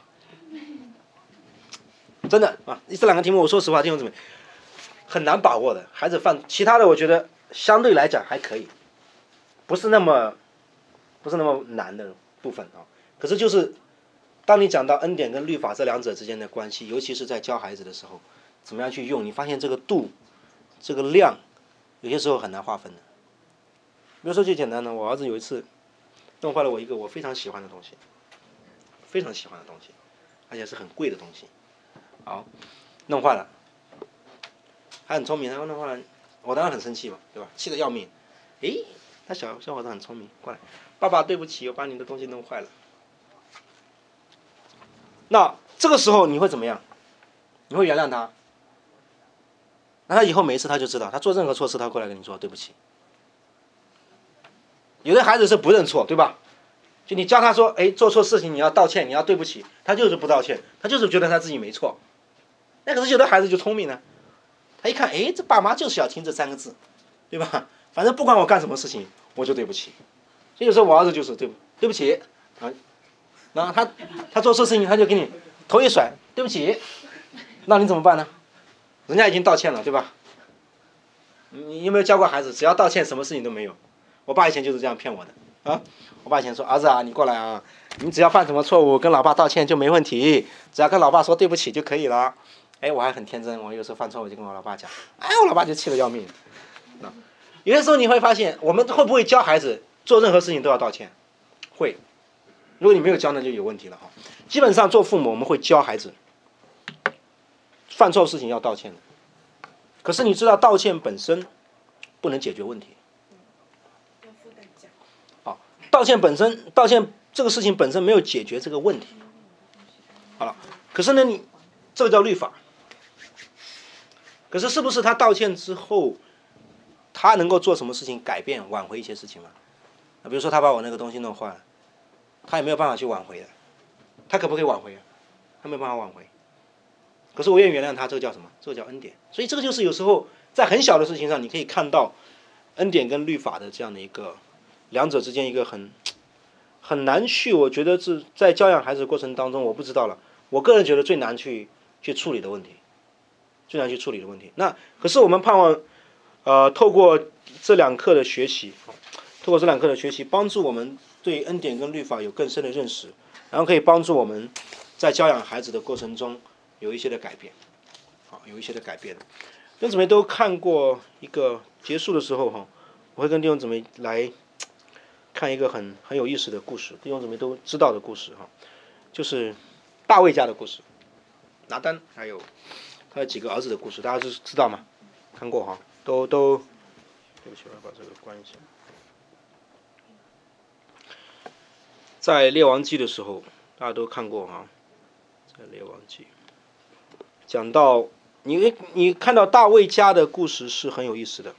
真的啊，这两个题目我说实话，弟兄姊妹很难把握的。孩子犯其他的，我觉得相对来讲还可以，不是那么不是那么难的部分啊。可是就是当你讲到恩典跟律法这两者之间的关系，尤其是在教孩子的时候，怎么样去用，你发现这个度这个量有些时候很难划分的。比如说最简单的，我儿子有一次弄坏了我一个我非常喜欢的东西，非常喜欢的东西，而且是很贵的东西。好，弄坏了，他很聪明，他弄坏了，我当然很生气嘛，对吧？气得要命。诶，他小小伙子很聪明，过来，爸爸对不起，我把你的东西弄坏了。那这个时候你会怎么样？你会原谅他？那他以后每一次他就知道，他做任何错事，他过来跟你说对不起。有的孩子是不认错，对吧？就你教他说，哎，做错事情你要道歉，你要对不起，他就是不道歉，他就是觉得他自己没错。那可是有的孩子就聪明呢，他一看，哎，这爸妈就是要听这三个字，对吧？反正不管我干什么事情，我就对不起。所以有时候我儿子就是对不对不起啊，然后他他做错事情，他就给你头一甩，对不起，那你怎么办呢？人家已经道歉了，对吧？你有没有教过孩子，只要道歉，什么事情都没有？我爸以前就是这样骗我的啊！我爸以前说，儿子啊，你过来啊，你只要犯什么错误，跟老爸道歉就没问题，只要跟老爸说对不起就可以了。哎，我还很天真，我有时候犯错我就跟我老爸讲，哎，我老爸就气得要命。有些时候你会发现，我们会不会教孩子做任何事情都要道歉？会。如果你没有教，那就有问题了哈。基本上做父母，我们会教孩子犯错事情要道歉的。可是你知道，道歉本身不能解决问题。啊，道道歉本身，道歉这个事情本身没有解决这个问题。好了，可是呢，你这个叫律法。可是是不是他道歉之后，他能够做什么事情改变、挽回一些事情吗？啊，比如说他把我那个东西弄坏了，他也没有办法去挽回的。他可不可以挽回啊？他没有办法挽回。可是我愿意原谅他，这个叫什么？这个叫恩典。所以这个就是有时候在很小的事情上，你可以看到恩典跟律法的这样的一个两者之间一个很很难去，我觉得是在教养孩子的过程当中，我不知道了。我个人觉得最难去去处理的问题，最难去处理的问题。那可是我们盼望，呃，透过这两课的学习，透过这两课的学习，帮助我们对恩典跟律法有更深的认识，然后可以帮助我们在教养孩子的过程中有一些的改变，好，有一些的改变。弟兄姊妹都看过一个结束的时候哈，我会跟弟兄姊妹来看一个很很有意思的故事，弟兄姊妹都知道的故事哈，就是大卫家的故事，拿单还有他的几个儿子的故事，大家知知道吗？看过哈，都都，对不起，我要把这个关一下。在列王记的时候，大家都看过哈，在列王记讲到你你看到大卫家的故事是很有意思的。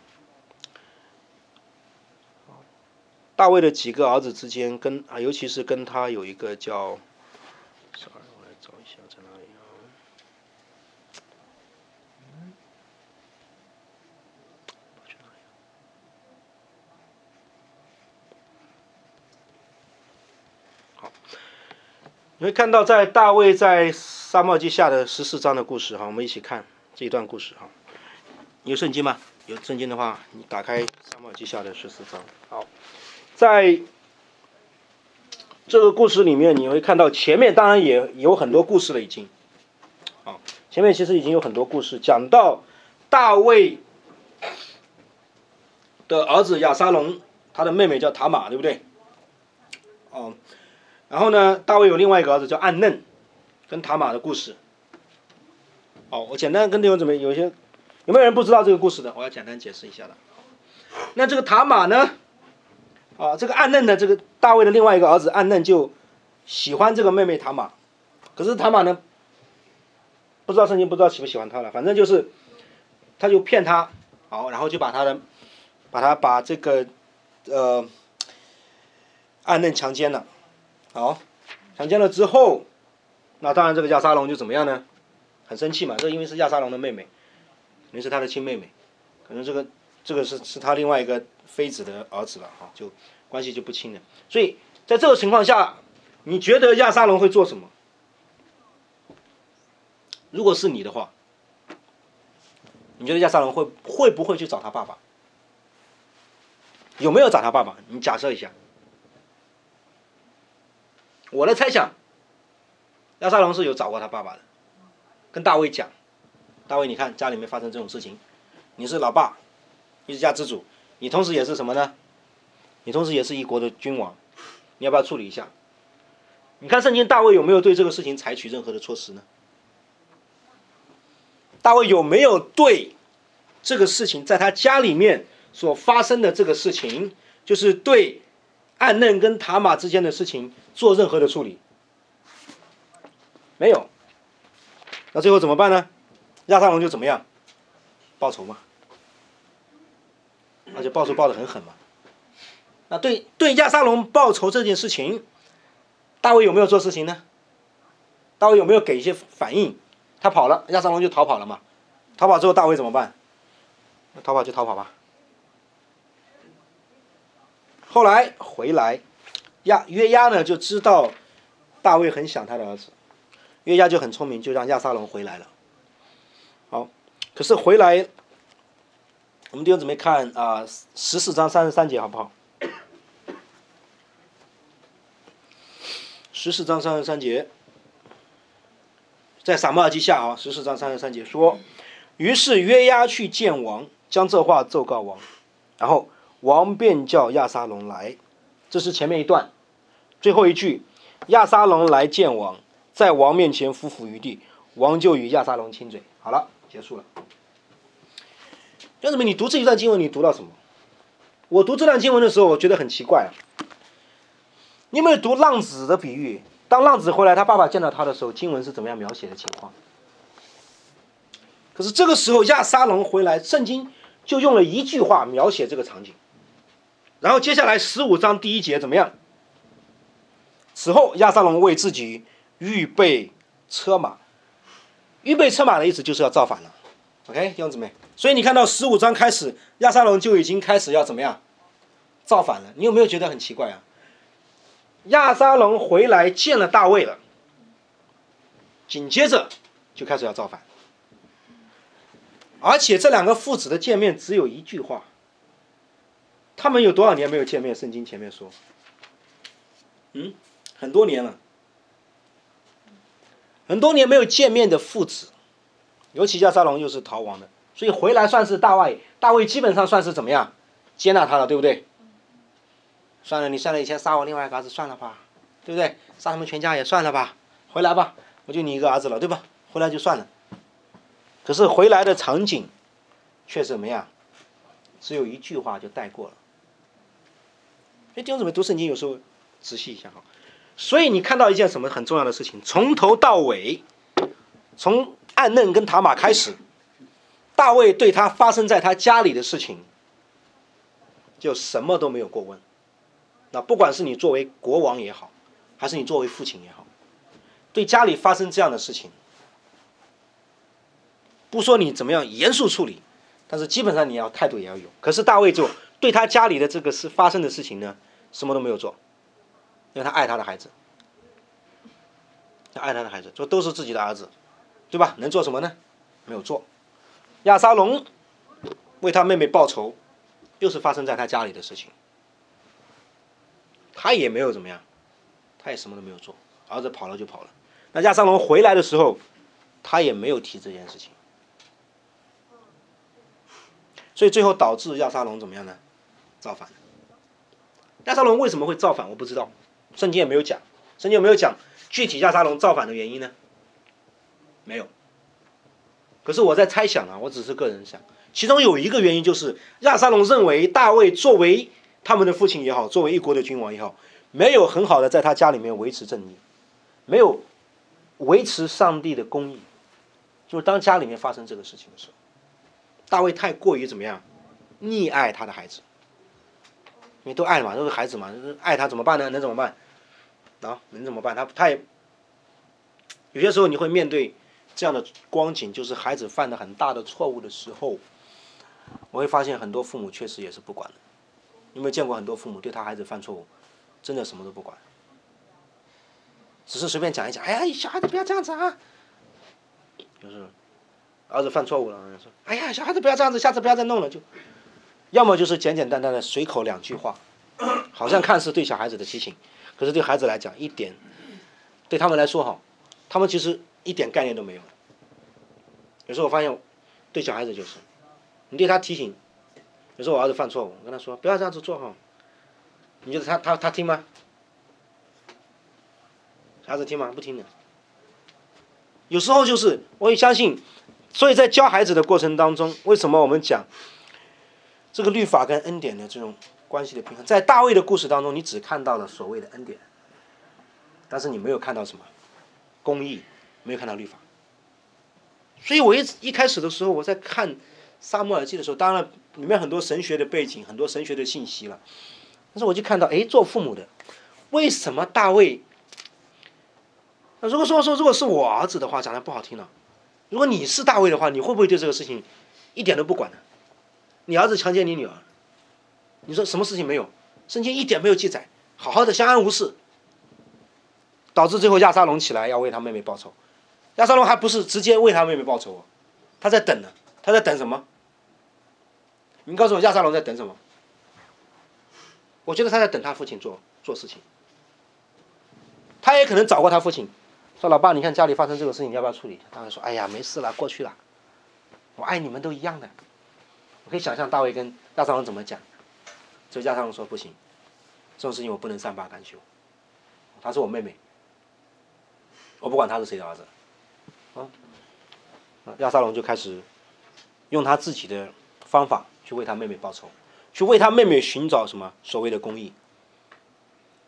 大卫的几个儿子之间跟啊，尤其是跟他有一个叫 ，sorry， 我来找一下在哪里啊？好，你会看到在大卫在撒母耳记下的十四章的故事哈，我们一起看这一段故事哈。你有圣经吗？有圣经的话，你打开撒母耳记下的十四章。好。在这个故事里面，你会看到前面当然也有很多故事了，已经，啊，前面其实已经有很多故事讲到大卫的儿子亚撒龙，他的妹妹叫塔玛，对不对？哦，然后呢，大卫有另外一个儿子叫暗嫩，跟塔玛的故事。哦，我简单跟弟兄姊妹有一些，有没有人不知道这个故事的？我要简单解释一下的。那这个塔玛呢？啊，这个暗嫩的这个大卫的另外一个儿子暗嫩就喜欢这个妹妹塔玛，可是塔玛呢，不知道圣经不知道喜不喜欢他了，反正就是他就骗他，好，然后就把他的把他把这个呃暗嫩强奸了，好，强奸了之后，那当然这个亚撒龙就怎么样呢？很生气嘛，这因为是亚撒龙的妹妹，肯定是他的亲妹妹，可能这个这个是是他另外一个妃子的儿子了哈，就关系就不亲了。所以在这个情况下，你觉得亚撒龙会做什么？如果是你的话，你觉得亚撒龙会会不会去找他爸爸？有没有找他爸爸？你假设一下。我的猜想，亚撒龙是有找过他爸爸的，跟大卫讲，大卫，你看家里面发生这种事情，你是老爸，一家之主，你同时也是什么呢？你同时也是一国的君王，你要不要处理一下？你看圣经大卫有没有对这个事情采取任何的措施呢？大卫有没有对这个事情在他家里面所发生的这个事情，就是对暗嫩跟塔玛之间的事情做任何的处理？没有。那最后怎么办呢？亚撒龙就怎么样？报仇嘛，而且报仇报得很狠嘛。那对对亚撒龙报仇这件事情，大卫有没有做事情呢？大卫有没有给一些反应？他跑了，亚撒龙就逃跑了嘛。逃跑之后，大卫怎么办？逃跑就逃跑吧。后来回来，亚约押呢就知道大卫很想他的儿子，约押就很聪明，就让亚撒龙回来了。好，可是回来，我们弟兄姊妹看啊，十四章三十三节好不好？十四章三十三节，在撒母耳记下啊，十四章三十三节说，于是约押去见王，将这话奏告王，然后王便叫亚撒龙来。这是前面一段，最后一句，亚撒龙来见王，在王面前伏伏于地，王就与亚撒龙亲嘴。好了，结束了。为什么你读这一段经文，你读到什么？我读这段经文的时候，我觉得很奇怪啊。 你有没有读浪子的比喻？当浪子回来，他爸爸见到他的时候，经文是怎么样描写的情况？可是这个时候亚撒龙回来，圣经就用了一句话描写这个场景。然后接下来十五章第一节怎么样？此后亚撒龙为自己预备车马，预备车马的意思就是要造反了。OK， 弟兄姊妹，所以你看到十五章开始，亚撒龙就已经开始要怎么样造反了。你有没有觉得很奇怪啊？亚撒龙回来见了大卫了，紧接着就开始要造反，而且这两个父子的见面只有一句话。他们有多少年没有见面？圣经前面说，嗯，很多年了，很多年没有见面的父子，尤其亚撒龙又是逃亡的，所以回来算是大卫，大卫基本上算是怎么样接纳他了，对不对？算了，你算了，以前杀我另外一个儿子，算了吧，对不对？杀他们全家也算了吧，回来吧，我就你一个儿子了，对吧？回来就算了。可是回来的场景却怎么样？只有一句话就带过了。所以弟兄姊妹读圣经有时候仔细一下哈。所以你看到一件什么很重要的事情？从头到尾，从暗嫩跟塔玛开始，大卫对他发生在他家里的事情，就什么都没有过问。那不管是你作为国王也好，还是你作为父亲也好，对家里发生这样的事情，不说你怎么样严肃处理，但是基本上你要态度也要有。可是大卫就对他家里的这个事发生的事情呢，什么都没有做，因为他爱他的孩子，他爱他的孩子，这都是自己的儿子，对吧？能做什么呢？没有做。亚撒龙为他妹妹报仇，又是发生在他家里的事情，他也没有怎么样，他也什么都没有做，儿子跑了就跑了。那亚撒龙回来的时候，他也没有提这件事情，所以最后导致亚撒龙怎么样呢？造反。亚撒龙为什么会造反？我不知道，圣经也没有讲。圣经有没有讲具体亚撒龙造反的原因呢？没有。可是我在猜想啊，我只是个人想，其中有一个原因就是亚撒龙认为大卫作为他们的父亲也好，作为一国的君王也好，没有很好的在他家里面维持正义，没有维持上帝的公义。就是当家里面发生这个事情的时候，大卫太过于怎么样溺爱他的孩子，因为都爱嘛，都是孩子嘛，爱他怎么办呢？能怎么办？啊，能怎么办？他他也有些时候你会面对这样的光景，就是孩子犯了很大的错误的时候，我会发现很多父母确实也是不管的。你有没有见过很多父母对他孩子犯错误，真的什么都不管，只是随便讲一讲，哎呀，小孩子不要这样子啊。就是儿子犯错误了，说，哎呀，小孩子不要这样子，下次不要再弄了，就要么就是简简单单的随口两句话，好像看似对小孩子的提醒，可是对孩子来讲一点，对他们来说哈，他们其实一点概念都没有。有时候我发现，对小孩子就是，你对他提醒，有时候我儿子犯错误，我跟他说不要这样子做哈，你觉得他他他听吗？小孩子听吗？不听的。有时候就是我也相信，所以在教孩子的过程当中，为什么我们讲这个律法跟恩典的这种关系的平衡？在大卫的故事当中，你只看到了所谓的恩典，但是你没有看到什么公义，没有看到律法。所以我一一开始的时候，我在看撒母耳记的时候，当然里面很多神学的背景，很多神学的信息了，但是我就看到，哎，做父母的，为什么大卫？如果说说如果是我儿子的话，讲的不好听了，如果你是大卫的话，你会不会对这个事情一点都不管呢？你儿子强奸你女儿，你说什么事情没有？圣经一点没有记载，好好的相安无事，导致最后亚撒龙起来要为他妹妹报仇。亚撒龙还不是直接为他妹妹报仇，他在等呢，他在等什么？你告诉我亚撒龙在等什么？我觉得他在等他父亲做做事情，他也可能找过他父亲。说老爸，你看家里发生这个事情，你要不要处理？他会说：“哎呀，没事了，过去了。我爱你们都一样的。”我可以想象大卫跟亚撒龙怎么讲。所以亚撒龙说：“不行，这种事情我不能善罢甘休。她是我妹妹，我不管她是谁的儿子。”啊，亚撒龙就开始用他自己的方法去为他妹妹报仇，去为他妹妹寻找什么所谓的公义。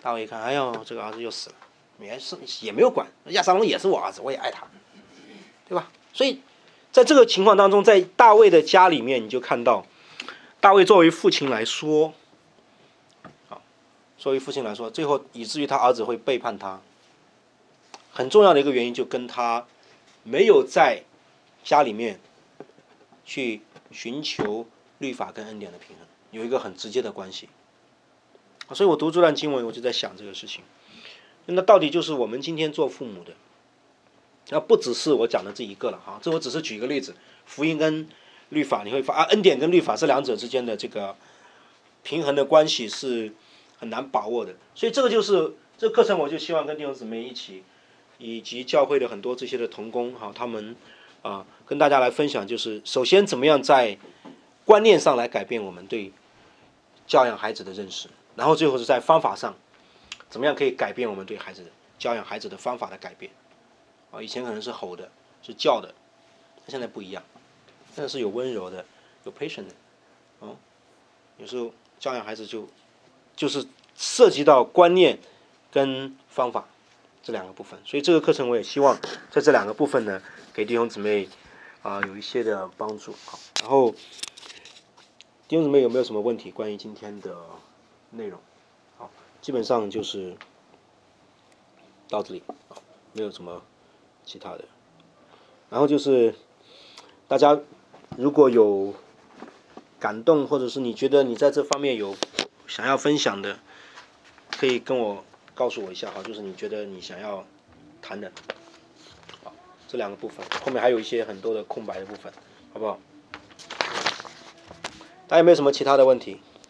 大卫一看，哎呦，这个儿子又死了，也是也没有管，亚撒龙也是我儿子，我也爱他，对吧？所以在这个情况当中，在大卫的家里面，你就看到大卫作为父亲来说，啊，作为父亲来说，最后以至于他儿子会背叛他，很重要的一个原因就跟他没有在家里面去寻求律法跟恩典的平衡有一个很直接的关系。所以我读这段经文，我就在想这个事情。那到底就是我们今天做父母的，那不只是我讲的这一个了哈，这我只是举一个例子，福音跟律法，你会发啊，恩典跟律法这两者之间的这个平衡的关系是很难把握的。所以这个就是这个课程，我就希望跟弟兄姊妹一起，以及教会的很多这些的同工哈，他们啊跟大家来分享，就是首先怎么样在观念上来改变我们对教养孩子的认识。然后最后是在方法上，怎么样可以改变我们对孩子的教养孩子的方法的改变？啊，以前可能是吼的，是叫的，现在不一样，现在是有温柔的，有 patient 的，哦，有时候教养孩子就就是涉及到观念跟方法这两个部分，所以这个课程我也希望在这两个部分呢，给弟兄姊妹啊、呃、有一些的帮助。好，然后弟兄姊妹有没有什么问题关于今天的内容？好，基本上就是到这里，没有什么其他的。然后就是大家如果有感动，或者是你觉得你在这方面有想要分享的，可以跟我告诉我一下，好，就是你觉得你想要谈的，好，这两个部分，后面还有一些很多的空白的部分，好不好？大家有没有什么其他的问题？